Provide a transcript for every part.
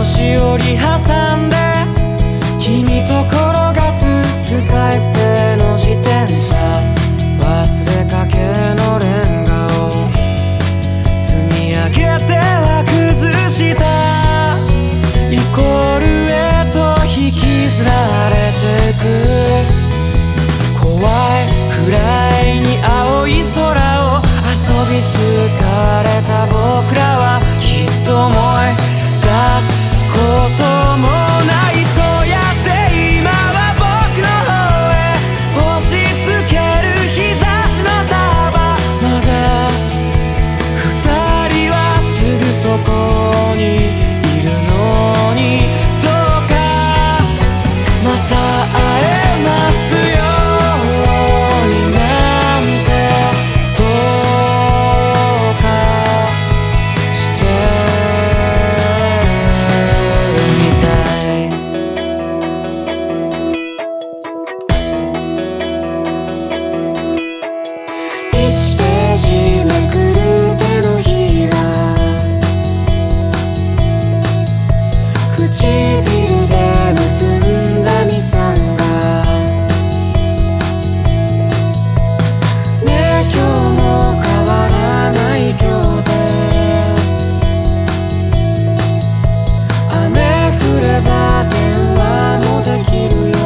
しおり挟んで君と転がす使い捨ての自転車、忘れかけのレンガを積み上げては崩した、イコールへと引きずられてく、怖いくらいに青い空を遊び疲れた僕らはきっと思い出すこともない。そうやって今は僕の方へ押し付ける日差しの束、まだ二人はすぐそこにいるのに、どうかまた会えますようになんてどうかしてみたい。1ページめくる手のひら、唇で結んだミサンがね、今日も変わらない今日で、雨降れば電話もできるよ、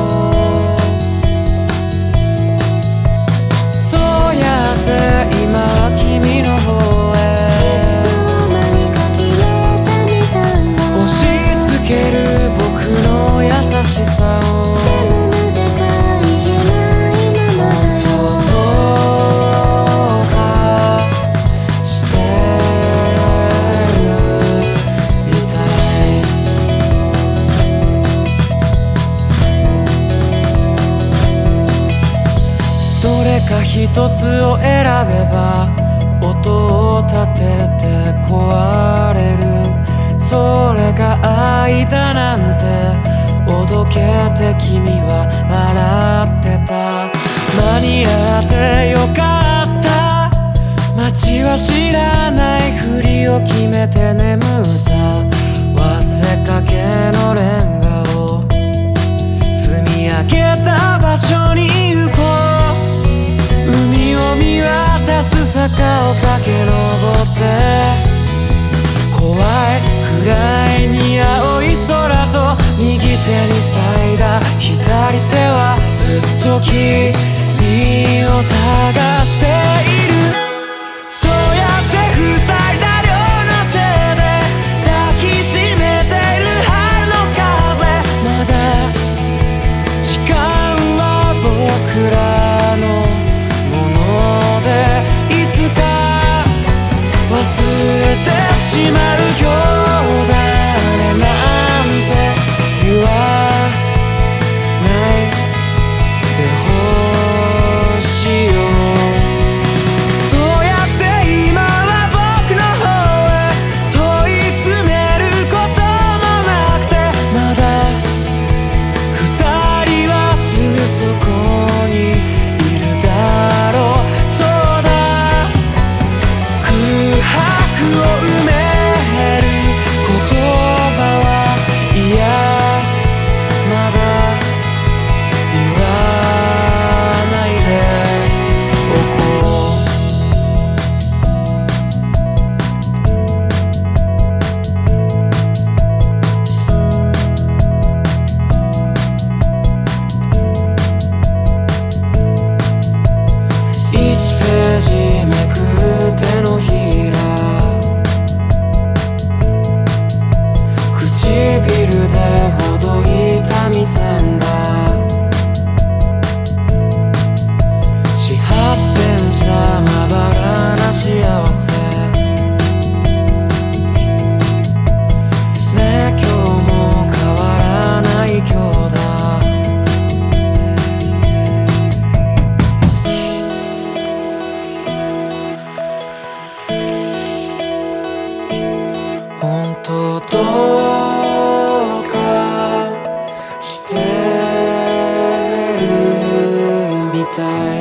そうやって今は君の方へいつの間にか切れたミサンが押し付ける僕の優しさを、 でもなぜか言えないままだよ。 どうかしてるみたい。どれか一つを選べば音を立てて壊れる、それが愛だなんておどけて君は笑ってた。間に合ってよかった、街は知らないふりを決めて眠った、忘れかけのレンガを積み上げた場所に行こう、海を見渡す坂を駆け上って怖いくらいに青い空と右手に咲いだ左手はずっと君を探している、そうやって塞いだ両の手で抱きしめてる春の風、まだ時間は僕らのもので、いつか忘れてしまう今日だねなんて言わないでほしいよ、そうやって今は僕の方へ問い詰めることもなくて、まだ二人はすぐそこにいるだろう、そうだ空白を埋める言葉はいやまだ言わないでおこう。1ページめくる手のひら、唇でほどいたミサンが始発電車まばらな幸せね、今日も変わらない今日だ、本当どうかしてるみたい。